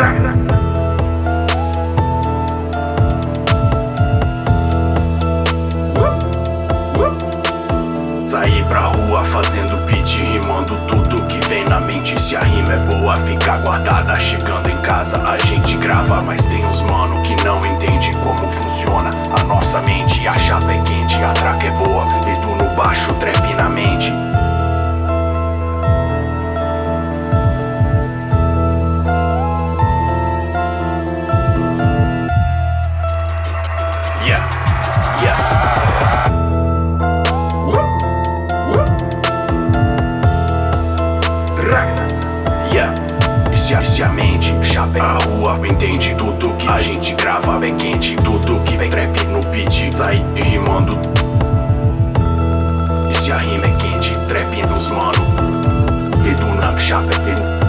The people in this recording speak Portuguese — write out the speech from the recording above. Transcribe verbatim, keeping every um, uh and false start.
Sair pra rua fazendo beat, rimando tudo que vem na mente. Se a rima é boa, fica guardada. Chegando em casa a gente grava, mas tem uns mano que não entende como funciona a nossa mente. A chapa é quente, a traca é boa, dedo no baixo, trap na mente. Yeah, yeah. Yeah. E se a, se a mente chapa é a rua, entende tudo que a gente grava, é quente. Tudo que vem trap no beat, sai rimando. E se a rima é quente, trap nos mano, dedo na chapa é dedo.